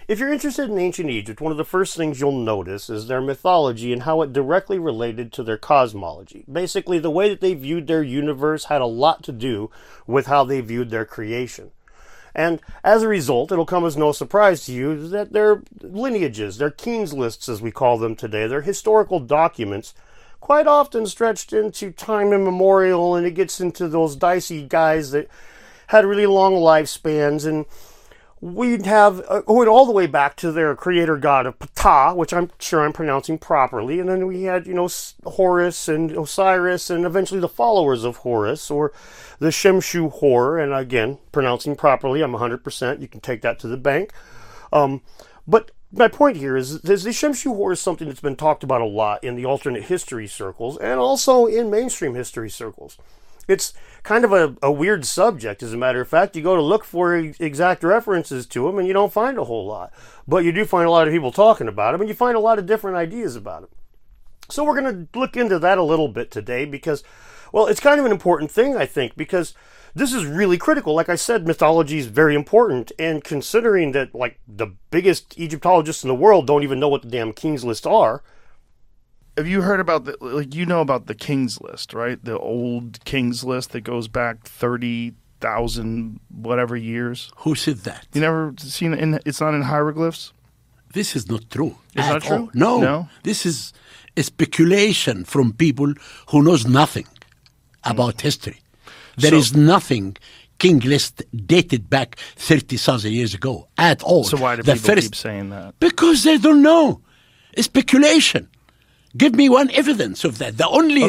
If you're interested in ancient Egypt, one of the first things you'll notice is their mythology and how it directly related to their cosmology. Basically, the way that they viewed their universe had a lot to do with how they viewed their creation. And as a result, it'll come as no surprise to you that their lineages, their king's lists as we call them today, their historical documents, quite often stretched into time immemorial, and it gets into those dicey guys that had really long lifespans, and we'd have going all the way back to their creator god of Ptah, which I'm sure I'm pronouncing properly, and then we had, Horus and Osiris, and eventually the followers of Horus, or the Shemshu Hor, and again, pronouncing properly, I'm 100%, you can take that to the bank. But my point here is the Shemshu Hor is something that's been talked about a lot in the alternate history circles, and also in mainstream history circles. It's kind of a weird subject, as a matter of fact. You go to look for exact references to them, and you don't find a whole lot. But you do find a lot of people talking about them, and you find a lot of different ideas about them. So we're going to look into that a little bit today because, well, it's kind of an important thing, I think, because this is really critical. Like I said, mythology is very important, and considering that, the biggest Egyptologists in the world don't even know what the damn King's List are. Have you heard about about the King's List, right? The old King's List that goes back 30,000 whatever years. Who said that? You never seen it? It's not in hieroglyphs? This is not true. It's not true? No. This is a speculation from people who knows nothing about history. There is nothing King List dated back 30,000 years ago at all. So why do people keep saying that? Because they don't know. It's speculation. Give me one evidence of that.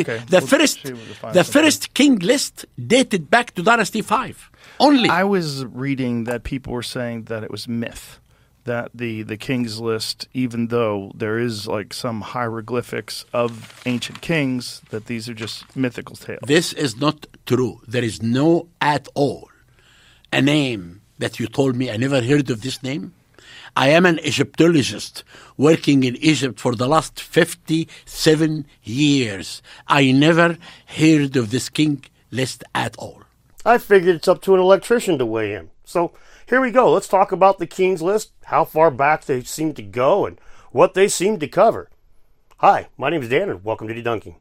The first King List dated back to Dynasty 5. Only. I was reading that people were saying that it was myth. That the King's List, even though there is some hieroglyphics of ancient kings, that these are just mythical tales. This is not true. There is no at all a name that you told me. I never heard of this name. I am an Egyptologist working in Egypt for the last 57 years. I never heard of this King List at all. I figured it's up to an electrician to weigh in. So here we go. Let's talk about the King's List, how far back they seem to go, and what they seem to cover. Hi, my name is Dan, and welcome to Debunking.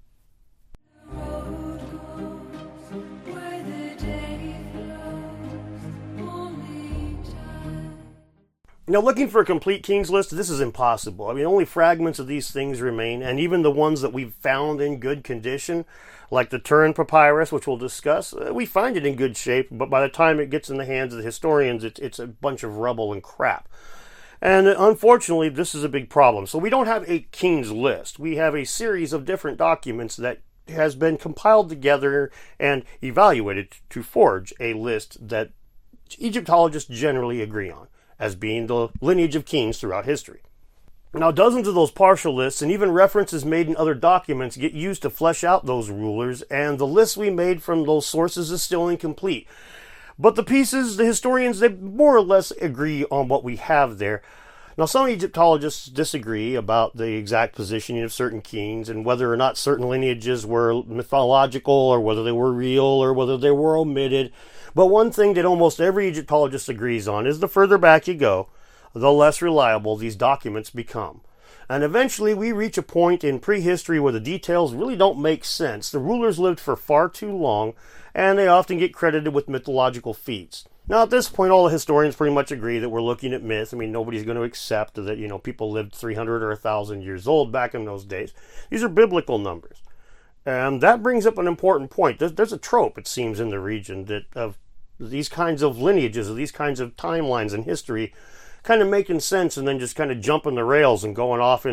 Now, looking for a complete King's List, this is impossible. I mean, only fragments of these things remain, and even the ones that we've found in good condition, like the Turin Papyrus, which we'll discuss, we find it in good shape, but by the time it gets in the hands of the historians, it's a bunch of rubble and crap. And unfortunately, this is a big problem. So we don't have a King's List. We have a series of different documents that has been compiled together and evaluated to forge a list that Egyptologists generally agree on as being the lineage of kings throughout history. Now, dozens of those partial lists and even references made in other documents get used to flesh out those rulers, and the list we made from those sources is still incomplete. But the pieces, the historians, they more or less agree on what we have there. Now, some Egyptologists disagree about the exact positioning of certain kings and whether or not certain lineages were mythological or whether they were real or whether they were omitted. But one thing that almost every Egyptologist agrees on is the further back you go, the less reliable these documents become. And eventually we reach a point in prehistory where the details really don't make sense. The rulers lived for far too long, and they often get credited with mythological feats. Now, at this point, all the historians pretty much agree that we're looking at myth. I mean, nobody's going to accept that, people lived 300 or 1,000 years old back in those days. These are biblical numbers. And that brings up an important point. There's a trope, it seems, in the region that of these kinds of lineages, of these kinds of timelines in history, kind of making sense and then just kind of jumping the rails and going off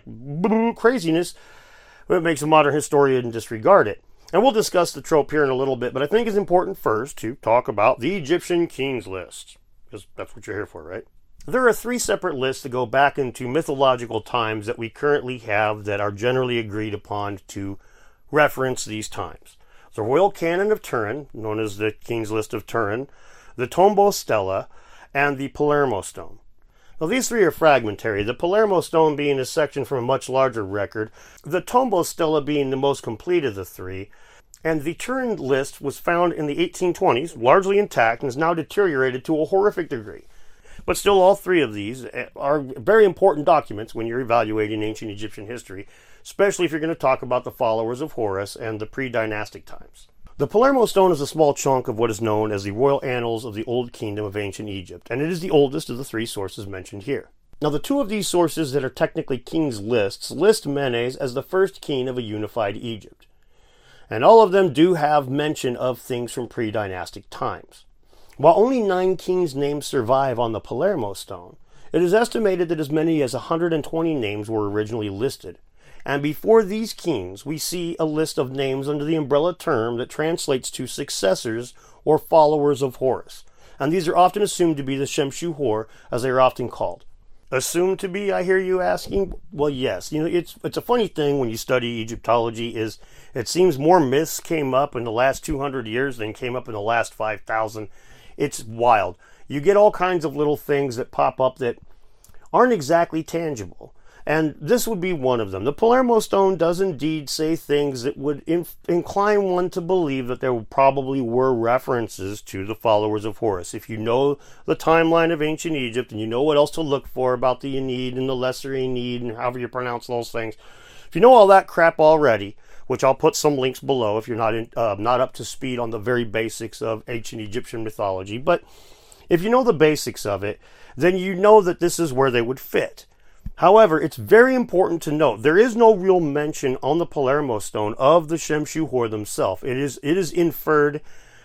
into craziness. It makes a modern historian disregard it. And we'll discuss the trope here in a little bit, but I think it's important first to talk about the Egyptian King's List, because that's what you're here for, right? There are 3 separate lists that go back into mythological times that we currently have that are generally agreed upon to reference these times. The Royal Canon of Turin, known as the King's List of Turin, the Tombow Stela, and the Palermo Stone. Now, these 3 are fragmentary, the Palermo Stone being a section from a much larger record, the Tombow Stela being the most complete of the 3, and the Turin list was found in the 1820s, largely intact, and is now deteriorated to a horrific degree. But still, all three of these are very important documents when you're evaluating ancient Egyptian history, especially if you're going to talk about the followers of Horus and the pre-dynastic times. The Palermo stone is a small chunk of what is known as the Royal Annals of the Old Kingdom of Ancient Egypt, and it is the oldest of the three sources mentioned here. Now, the two of these sources that are technically kings' lists list Menes as the first king of a unified Egypt. And all of them do have mention of things from pre-dynastic times. While only 9 kings' names survive on the Palermo stone, it is estimated that as many as 120 names were originally listed. And before these kings, we see a list of names under the umbrella term that translates to successors or followers of Horus. And these are often assumed to be the Shemshu-Hor, as they are often called. Assumed to be, I hear you asking? Well, yes. It's a funny thing when you study Egyptology is it seems more myths came up in the last 200 years than came up in the last 5,000. It's wild. You get all kinds of little things that pop up that aren't exactly tangible. And this would be one of them. The Palermo stone does indeed say things that would incline one to believe that there probably were references to the followers of Horus. If you know the timeline of ancient Egypt and you know what else to look for about the Ennead and the Lesser Ennead and however you pronounce those things, if you know all that crap already, which I'll put some links below if you're not up to speed on the very basics of ancient Egyptian mythology, but if you know the basics of it, then you know that this is where they would fit. However, it's very important to note there is no real mention on the Palermo stone of the Shemshu-Hor themselves. It is inferred,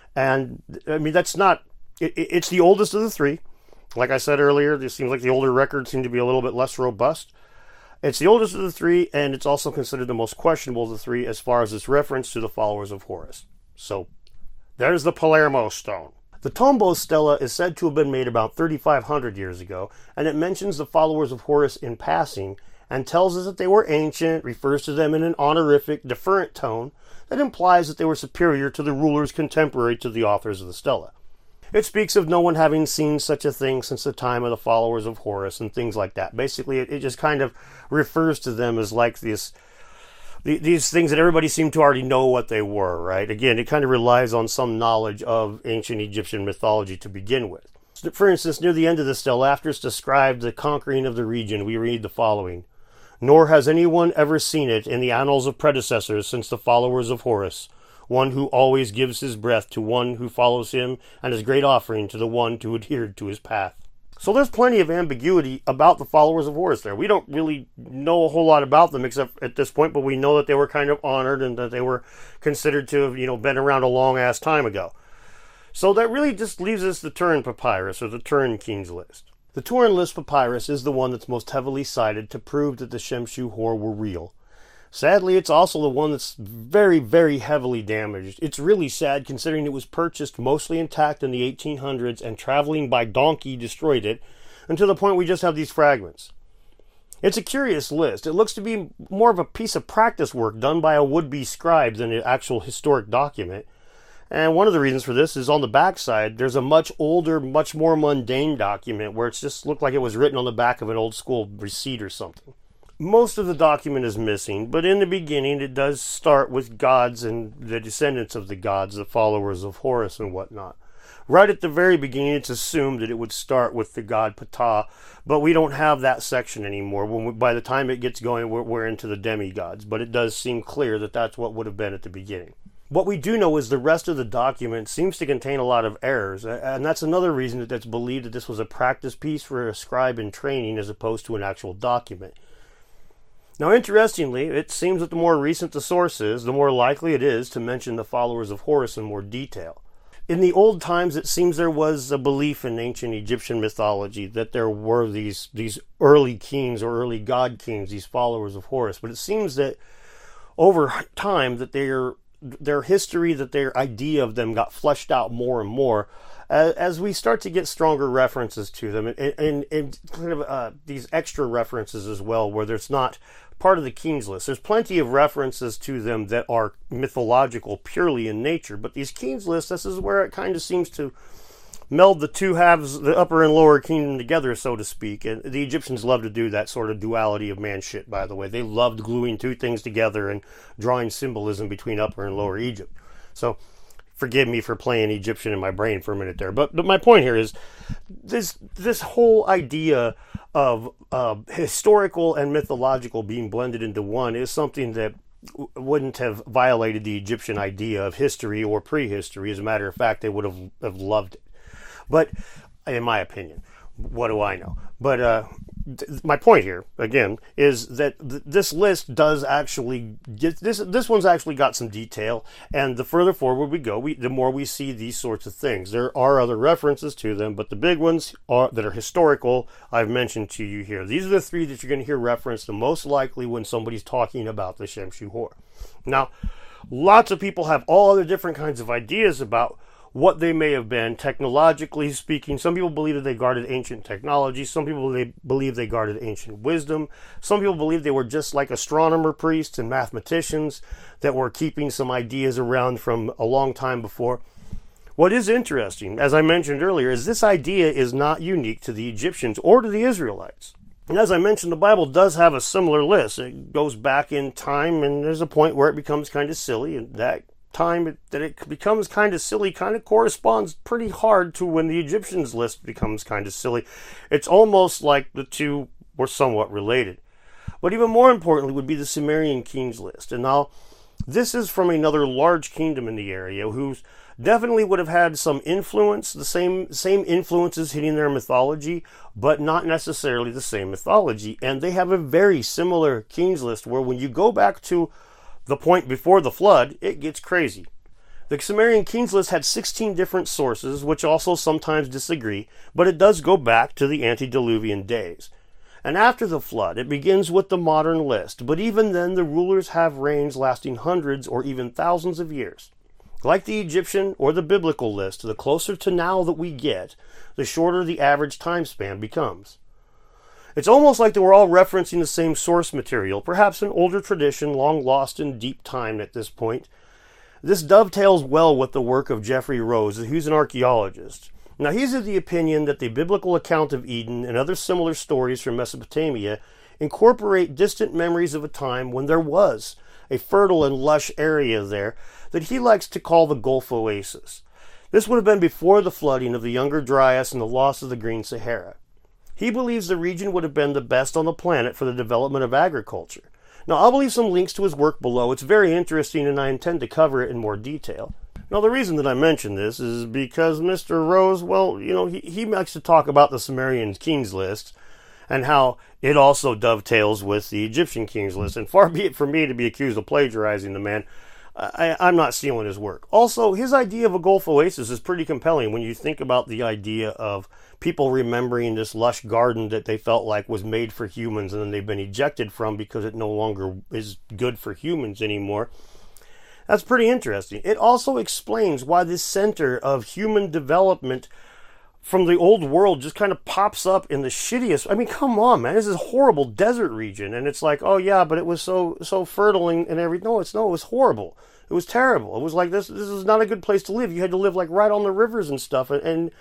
and I mean that's not. It's the oldest of the three. Like I said earlier, it seems like the older records seem to be a little bit less robust. It's the oldest of the three, and it's also considered the most questionable of the three as far as its reference to the followers of Horus. So, there's the Palermo stone. The Tombo stela is said to have been made about 3,500 years ago, and it mentions the followers of Horus in passing, and tells us that they were ancient, refers to them in an honorific, deferent tone that implies that they were superior to the rulers contemporary to the authors of the stela. It speaks of no one having seen such a thing since the time of the followers of Horus and things like that. Basically, it just kind of refers to them as like these things that everybody seemed to already know what they were, right? Again, it kind of relies on some knowledge of ancient Egyptian mythology to begin with. For instance, near the end of the stela, after it's described the conquering of the region, we read the following: "Nor has anyone ever seen it in the annals of predecessors since the followers of Horus, one who always gives his breath to one who follows him, and his great offering to the one who adhered to his path." So there's plenty of ambiguity about the followers of Horus there. We don't really know a whole lot about them except at this point, but we know that they were kind of honored and that they were considered to have, been around a long-ass time ago. So that really just leaves us the Turin Papyrus, or the Turin Kings List. The Turin List Papyrus is the one that's most heavily cited to prove that the Shemshu-Hor were real. Sadly, it's also the one that's very, very heavily damaged. It's really sad considering it was purchased mostly intact in the 1800s and traveling by donkey destroyed it, and to the point we just have these fragments. It's a curious list. It looks to be more of a piece of practice work done by a would-be scribe than an actual historic document. And one of the reasons for this is on the backside, there's a much older, much more mundane document where it just looked like it was written on the back of an old school receipt or something. Most of the document is missing, but in the beginning it does start with gods and the descendants of the gods, the followers of Horus and whatnot. Right at the very beginning, it's assumed that it would start with the god Ptah, but we don't have that section anymore. By the time it gets going, we're into the demigods, but it does seem clear that that's what would have been at the beginning. What we do know is the rest of the document seems to contain a lot of errors, and that's another reason that it's believed that this was a practice piece for a scribe in training as opposed to an actual document. Now, interestingly, it seems that the more recent the source is, the more likely it is to mention the followers of Horus in more detail. In the old times, it seems there was a belief in ancient Egyptian mythology that there were these early kings or early god kings, these followers of Horus. But it seems that over time that their history, that their idea of them got fleshed out more and more as we start to get stronger references to them and kind of these extra references as well, where there's not part of the Kings List. There's plenty of references to them that are mythological purely in nature, but these Kings List, this is where it kind of seems to meld the two halves, the upper and lower kingdom together, so to speak. And the Egyptians love to do that sort of duality of man shit, by the way. They loved gluing two things together and drawing symbolism between upper and lower Egypt. So forgive me for playing Egyptian in my brain for a minute there. But my point here is this whole idea of historical and mythological being blended into one is something that wouldn't have violated the Egyptian idea of history or prehistory. As a matter of fact, they would have loved it. But in my opinion, what do I know? But my point here, again, is that this list does actually get this one's actually got some detail, and the further forward we go, the more we see these sorts of things. There are other references to them, but the big ones that are historical, I've mentioned to you here. These are the three that you're going to hear referenced the most likely when somebody's talking about the Shem-Shu-Hor. Now, lots of people have all other different kinds of ideas about what they may have been, technologically speaking. Some people believe that they guarded ancient technology. Some people believe they guarded ancient wisdom. Some people believe they were just like astronomer priests and mathematicians that were keeping some ideas around from a long time before. What is interesting, as I mentioned earlier, is this idea is not unique to the Egyptians or to the Israelites. And as I mentioned, the Bible does have a similar list. It goes back in time, and there's a point where it becomes kind of silly, and that time that it becomes kind of silly kind of corresponds pretty hard to when the Egyptians list becomes kind of silly. It's almost like the two were somewhat related. But even more importantly would be the Sumerian kings list. And now this is from another large kingdom in the area who definitely would have had some influence, the same influences hitting their mythology, but not necessarily the same mythology. And they have a very similar kings list where when you go back to the point before the flood, it gets crazy. The Sumerian kings list had 16 different sources, which also sometimes disagree, but it does go back to the antediluvian days. And after the flood, it begins with the modern list, but even then the rulers have reigns lasting hundreds or even thousands of years. Like the Egyptian or the biblical list, the closer to now that we get, the shorter the average time span becomes. It's almost like they were all referencing the same source material, perhaps an older tradition long lost in deep time at this point. This dovetails well with the work of Jeffrey Rose, who's an archaeologist. Now, he's of the opinion that the biblical account of Eden and other similar stories from Mesopotamia incorporate distant memories of a time when there was a fertile and lush area there that he likes to call the Gulf Oasis. This would have been before the flooding of the Younger Dryas and the loss of the Green Sahara. He believes the region would have been the best on the planet for the development of agriculture. Now, I'll leave some links to his work below. It's very interesting, and I intend to cover it in more detail. Now, the reason that I mention this is because Mr. Rose, well, you know, he likes to talk about the Sumerian kings list and how it also dovetails with the Egyptian kings list. And far be it from me to be accused of plagiarizing the man. I'm not stealing his work. Also, his idea of a Gulf Oasis is pretty compelling when you think about the idea of people remembering this lush garden that they felt like was made for humans and then they've been ejected from because it no longer is good for humans anymore. That's pretty interesting. It also explains why this center of human development from the old world just kind of pops up in the shittiest. I mean, come on, man. This is a horrible desert region. And it's like, oh, yeah, but it was so fertile and everything. No, it was horrible. It was terrible. It was like, this is not a good place to live. You had to live like right on the rivers and stuff. And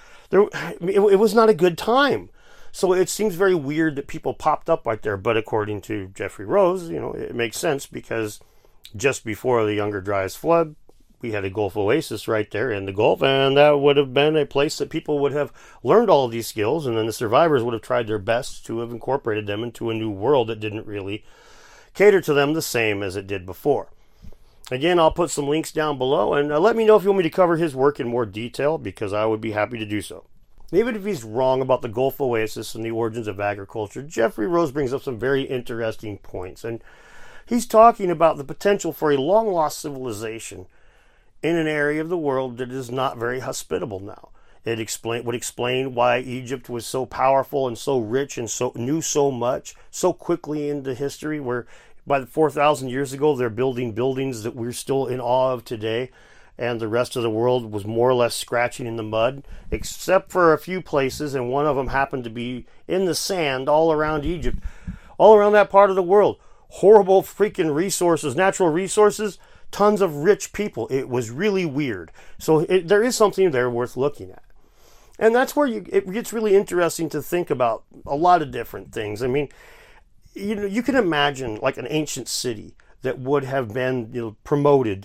it was not a good time. So it seems very weird that people popped up right there. But according to Jeffrey Rose, you know, it makes sense because just before the Younger Dryas flood, we had a Gulf Oasis right there in the Gulf, and that would have been a place that people would have learned all of these skills, and then the survivors would have tried their best to have incorporated them into a new world that didn't really cater to them the same as it did before. Again, I'll put some links down below, and let me know if you want me to cover his work in more detail, because I would be happy to do so. Even if he's wrong about the Gulf Oasis and the origins of agriculture, Jeffrey Rose brings up some very interesting points, and he's talking about the potential for a long-lost civilization in an area of the world that is not very hospitable now. It would explain why Egypt was so powerful and so rich and knew so much so quickly into history, where by the 4,000 years ago they're building buildings that we're still in awe of today, and the rest of the world was more or less scratching in the mud, except for a few places, and one of them happened to be in the sand all around Egypt, all around that part of the world. Horrible freaking resources, natural resources, tons of rich people. It was really weird. So there is something there worth looking at. And that's where it gets really interesting to think about a lot of different things. I mean, you can imagine like an ancient city that would have been promoted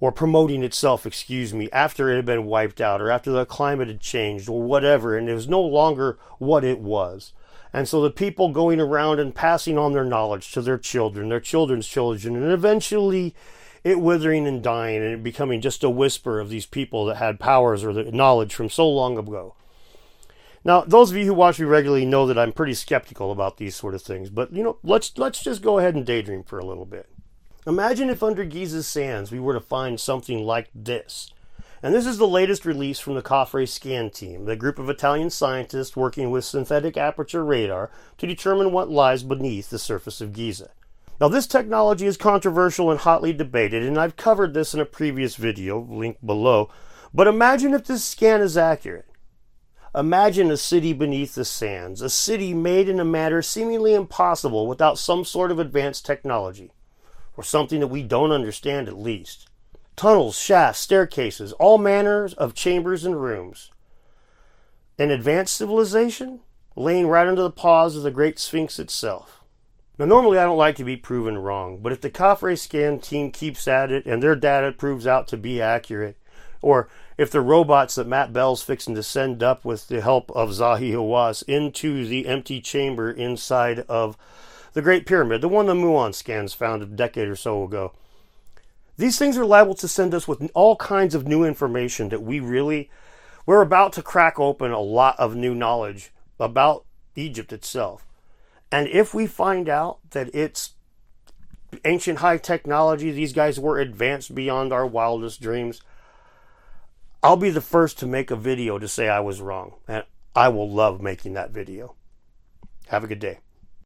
or promoting itself, after it had been wiped out, or after the climate had changed, or whatever, and it was no longer what it was. And so the people going around and passing on their knowledge to their children, their children's children, and eventually it withering and dying, and it becoming just a whisper of these people that had powers or the knowledge from so long ago. Now, those of you who watch me regularly know that I'm pretty skeptical about these sort of things, but let's just go ahead and daydream for a little bit. Imagine if under Giza's sands we were to find something like this. And this is the latest release from the COFRE scan team, the group of Italian scientists working with synthetic aperture radar to determine what lies beneath the surface of Giza. Now, this technology is controversial and hotly debated, and I've covered this in a previous video, linked below. But imagine if this scan is accurate. Imagine a city beneath the sands, a city made in a manner seemingly impossible without some sort of advanced technology, or something that we don't understand at least. Tunnels, shafts, staircases, all manners of chambers and rooms. An advanced civilization laying right under the paws of the Great Sphinx itself. Now, normally I don't like to be proven wrong, but if the COFRE scan team keeps at it and their data proves out to be accurate, or if the robots that Matt Bell's fixing to send up with the help of Zahi Hawass into the empty chamber inside of the Great Pyramid, the one the Muon scans found a decade or so ago, these things are liable to send us with all kinds of new information that we're about to crack open a lot of new knowledge about Egypt itself. And if we find out that it's ancient high technology, these guys were advanced beyond our wildest dreams, I'll be the first to make a video to say I was wrong. And I will love making that video. Have a good day.